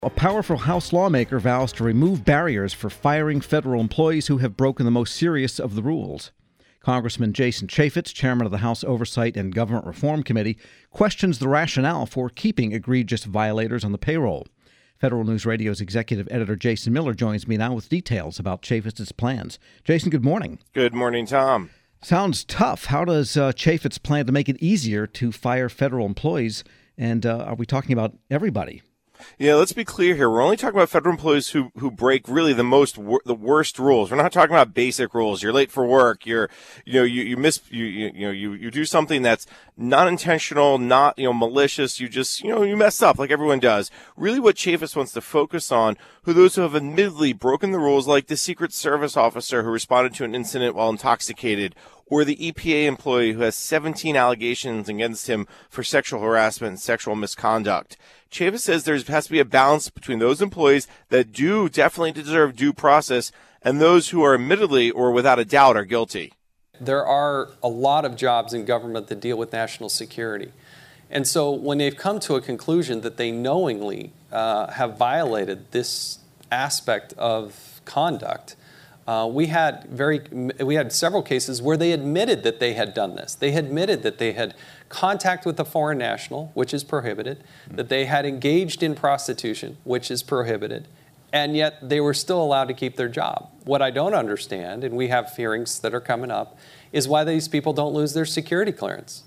A powerful House lawmaker vows to remove barriers for firing federal employees who have broken the most serious of the rules. Congressman Jason Chaffetz, chairman of the House Oversight and Government Reform Committee, questions the rationale for keeping egregious violators on the payroll. Federal News Radio's executive editor Jason Miller joins me now with details about Chaffetz's plans. Jason, good morning. Good morning, Tom. Sounds tough. How does Chaffetz plan to make it easier to fire federal employees? And are we talking about everybody? Yeah, let's be clear here. We're only talking about federal employees who break really the worst rules. We're not talking about basic rules. You're late for work. You do something that's not intentional, not malicious. You mess up like everyone does. Really, what Chaffetz wants to focus on are those who have admittedly broken the rules, like the Secret Service officer who responded to an incident while intoxicated, or the EPA employee who has 17 allegations against him for sexual harassment and sexual misconduct. Chaffetz says there has to be a balance between those employees that do definitely deserve due process and those who are admittedly or without a doubt are guilty. There are a lot of jobs in government that deal with national security. And so when they've come to a conclusion that they knowingly have violated this aspect of conduct, we had several cases where they admitted that they had done this. They admitted that they had contact with a foreign national, which is prohibited, that they had engaged in prostitution, which is prohibited, and yet they were still allowed to keep their job. What I don't understand, and we have hearings that are coming up, is why these people don't lose their security clearance.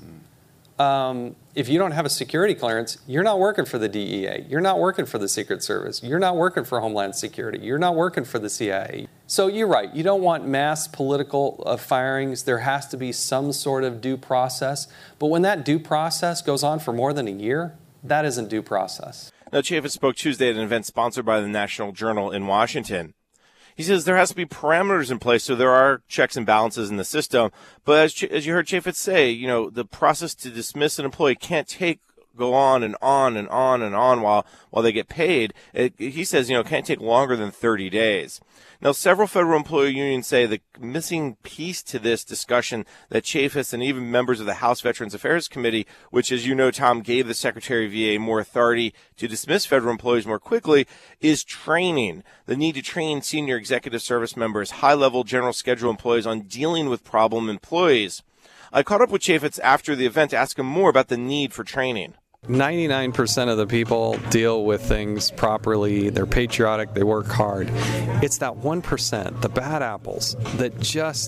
If you don't have a security clearance, you're not working for the DEA. You're not working for the Secret Service. You're not working for Homeland Security. You're not working for the CIA. So you're right. You don't want mass political firings. There has to be some sort of due process. But when that due process goes on for more than a year, that isn't due process. Now, Chaffetz spoke Tuesday at an event sponsored by the National Journal in Washington. He says there has to be parameters in place, so there are checks and balances in the system. But as you heard Chaffetz say, the process to dismiss an employee can't go on and on and on and on while they get paid. He says, it can't take longer than 30 days. Now, several federal employee unions say the missing piece to this discussion that Chaffetz and even members of the House Veterans Affairs Committee, which, as you know, Tom, gave the Secretary of VA more authority to dismiss federal employees more quickly, is training. The need to train senior executive service members, high-level general schedule employees on dealing with problem employees. I caught up with Chaffetz after the event to ask him more about the need for training. 99% of the people deal with things properly. They're patriotic. They work hard. It's that 1%, the bad apples, that just,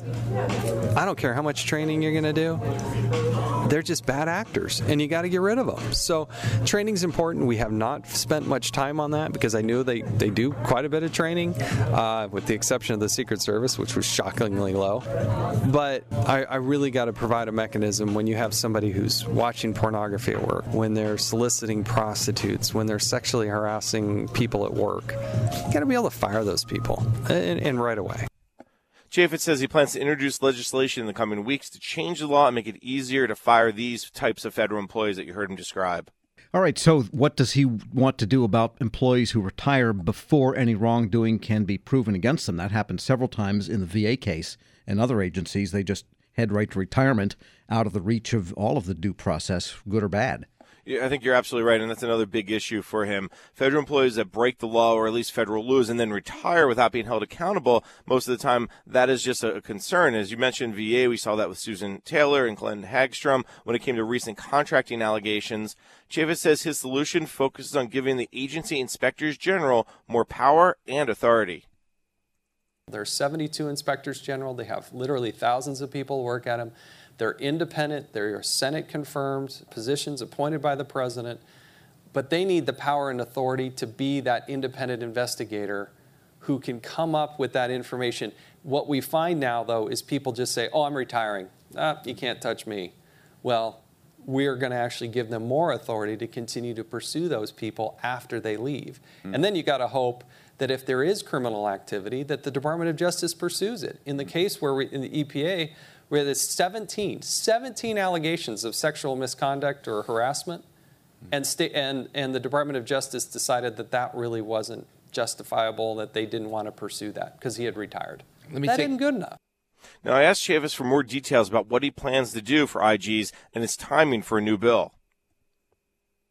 I don't care how much training you're going to do, they're just bad actors, and you got to get rid of them. So training's important. We have not spent much time on that because I knew they do quite a bit of training, with the exception of the Secret Service, which was shockingly low. But I really got to provide a mechanism when you have somebody who's watching pornography at work, when they're soliciting prostitutes, when they're sexually harassing people at work. You got to be able to fire those people, and right away. Chaffetz says he plans to introduce legislation in the coming weeks to change the law and make it easier to fire these types of federal employees that you heard him describe. All right, so what does he want to do about employees who retire before any wrongdoing can be proven against them? That happened several times in the VA case and other agencies. They just head right to retirement, out of the reach of all of the due process, good or bad. Yeah, I think you're absolutely right, and that's another big issue for him. Federal employees that break the law, or at least federal rules, and then retire without being held accountable, most of the time that is just a concern. As you mentioned, VA, we saw that with Susan Taylor and Glenn Hagstrom when it came to recent contracting allegations. Chaffetz says his solution focuses on giving the agency inspectors general more power and authority. There are 72 inspectors general. They have literally thousands of people work at them. They're independent. They're Senate-confirmed positions appointed by the president. But they need the power and authority to be that independent investigator who can come up with that information. What we find now, though, is people just say, I'm retiring. You can't touch me. Well, we're going to actually give them more authority to continue to pursue those people after they leave. And then you got to hope that if there is criminal activity, that the Department of Justice pursues it. In the case where in the EPA, where there's 17 allegations of sexual misconduct or harassment, and the Department of Justice decided that really wasn't justifiable, that they didn't want to pursue that because he had retired. That isn't good enough. Now, I asked Chaffetz for more details about what he plans to do for IGs and his timing for a new bill.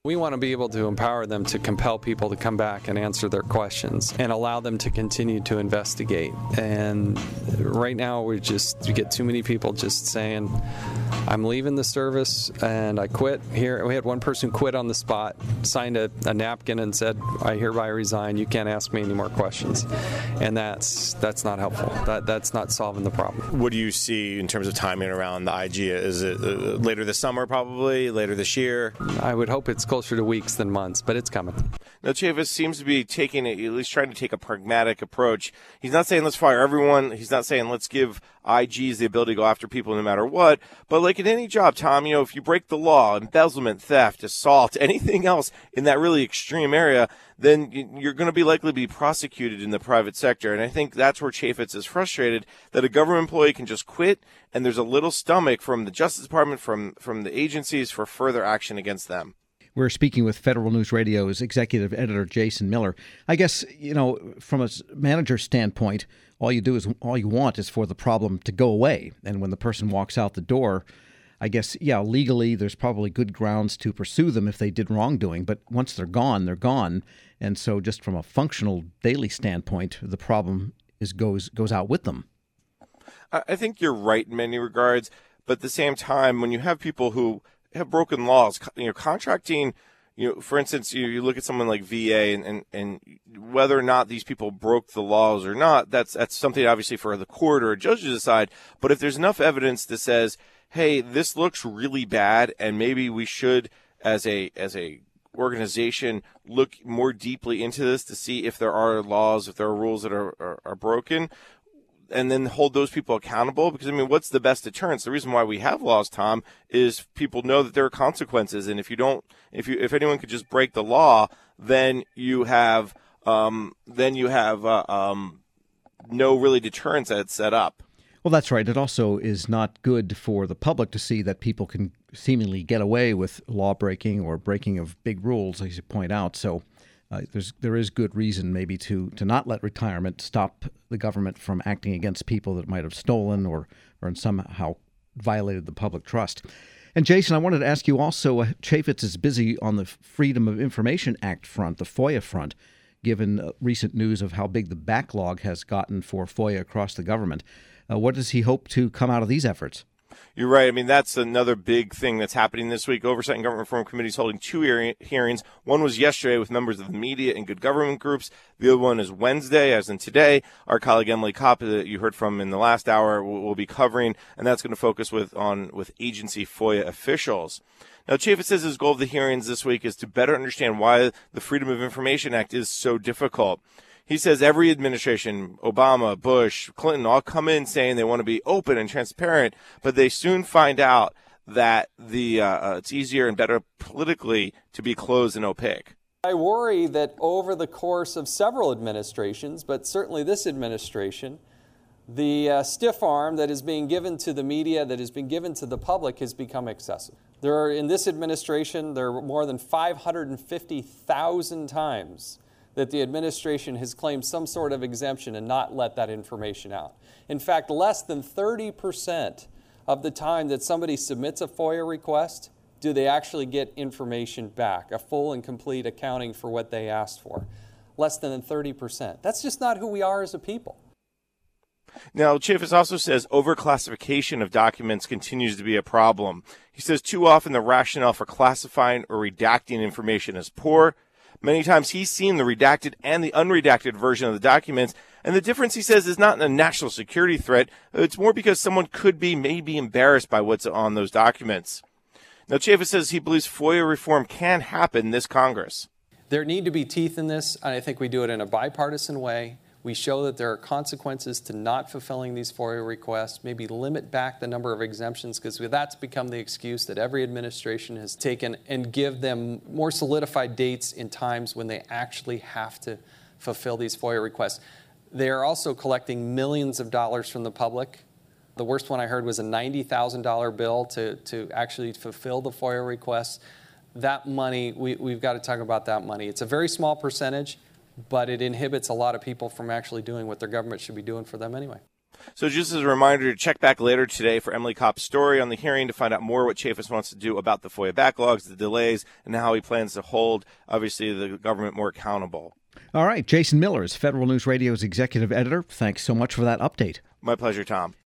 We want to be able to empower them to compel people to come back and answer their questions and allow them to continue to investigate. And right now we get too many people just saying, I'm leaving the service and I quit. Here we had one person quit on the spot, signed a napkin and said, I hereby resign. You can't ask me any more questions. And that's not helpful. That's not solving the problem. What do you see in terms of timing around the IG? Is it later this summer, probably later this year? I would hope it's closer to weeks than months, but it's coming. Now, Chaffetz seems to be at least trying to take a pragmatic approach. He's not saying let's fire everyone. He's not saying let's give IGs the ability to go after people no matter what. But like in any job, Tom, if you break the law, embezzlement, theft, assault, anything else in that really extreme area, then you're going to be likely to be prosecuted in the private sector. And I think that's where Chaffetz is frustrated, that a government employee can just quit and there's a little stomach from the Justice Department, from the agencies for further action against them. We're speaking with Federal News Radio's executive editor, Jason Miller. I guess, from a manager's standpoint, all you want is for the problem to go away. And when the person walks out the door, I guess, legally there's probably good grounds to pursue them if they did wrongdoing. But once they're gone, they're gone. And so just from a functional daily standpoint, the problem goes out with them. I think you're right in many regards. But at the same time, when you have people who have broken laws, contracting, for instance, you look at someone like VA and whether or not these people broke the laws or not, that's something obviously for the court or a judge to decide. But if there's enough evidence that says, hey, this looks really bad and maybe we should, as a organization, look more deeply into this to see if there are laws, if there are rules that are broken, and then hold those people accountable. Because, what's the best deterrence? The reason why we have laws, Tom, is people know that there are consequences. And if anyone could just break the law, then you have no really deterrence that's set up. Well, that's right. It also is not good for the public to see that people can seemingly get away with law breaking or breaking of big rules, as you point out. So there is good reason maybe to not let retirement stop the government from acting against people that might have stolen or somehow violated the public trust. And Jason, I wanted to ask you also, Chaffetz is busy on the Freedom of Information Act front, the FOIA front, given recent news of how big the backlog has gotten for FOIA across the government. What does he hope to come out of these efforts? You're right. That's another big thing that's happening this week. Oversight and Government Reform Committee is holding two hearings. One was yesterday with members of the media and good government groups. The other one is Wednesday, as in today. Our colleague Emily Kopp, that you heard from in the last hour, will be covering, and that's going to focus with agency FOIA officials. Now, Chaffetz says his goal of the hearings this week is to better understand why the Freedom of Information Act is so difficult. He says every administration, Obama, Bush, Clinton, all come in saying they want to be open and transparent, but they soon find out that it's easier and better politically to be closed and opaque. I worry that over the course of several administrations, but certainly this administration, the stiff arm that is being given to the media, that has been given to the public, has become excessive. In this administration, there are more than 550,000 times that the administration has claimed some sort of exemption and not let that information out. In fact, less than 30% of the time that somebody submits a FOIA request, do they actually get information back, a full and complete accounting for what they asked for. Less than 30%. That's just not who we are as a people. Now, Chaffetz also says overclassification of documents continues to be a problem. He says too often the rationale for classifying or redacting information is poor. Many times he's seen the redacted and the unredacted version of the documents, and the difference, he says, is not a national security threat. It's more because someone could be maybe embarrassed by what's on those documents. Now, Chaffetz says he believes FOIA reform can happen this Congress. There need to be teeth in this, and I think we do it in a bipartisan way. We show that there are consequences to not fulfilling these FOIA requests, maybe limit back the number of exemptions, because that's become the excuse that every administration has taken, and give them more solidified dates in times when they actually have to fulfill these FOIA requests. They are also collecting millions of dollars from the public. The worst one I heard was a $90,000 bill to actually fulfill the FOIA requests. That money, we've got to talk about that money. It's a very small percentage, but it inhibits a lot of people from actually doing what their government should be doing for them anyway. So just as a reminder to check back later today for Emily Kopp's story on the hearing to find out more what Chaffetz wants to do about the FOIA backlogs, the delays, and how he plans to hold, obviously, the government more accountable. All right. Jason Miller is Federal News Radio's executive editor. Thanks so much for that update. My pleasure, Tom.